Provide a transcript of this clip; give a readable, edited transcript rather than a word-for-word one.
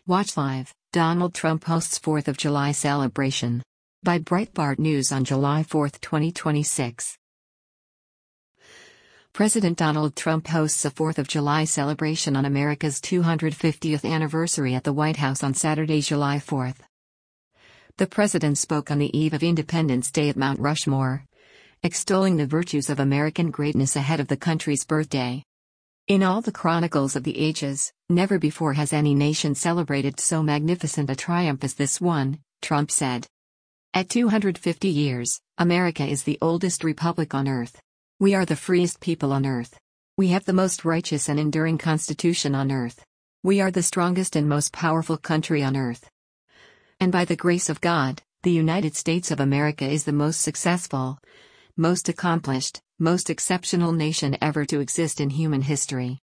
Watch live, Donald Trump hosts 4th of July celebration. By Breitbart News on July 4, 2026. President Donald Trump hosts a 4th of July celebration on America's 250th anniversary at the White House on Saturday, July 4. The president spoke on the eve of Independence Day at Mount Rushmore, extolling the virtues of American greatness ahead of the country's birthday. In all the chronicles of the ages, never before has any nation celebrated so magnificent a triumph as this one, Trump said. At 250 years, America is the oldest republic on earth. We are the freest people on earth. We have the most righteous and enduring constitution on earth. We are the strongest and most powerful country on earth. And by the grace of God, the United States of America is the most successful, most accomplished, most exceptional nation ever to exist in human history.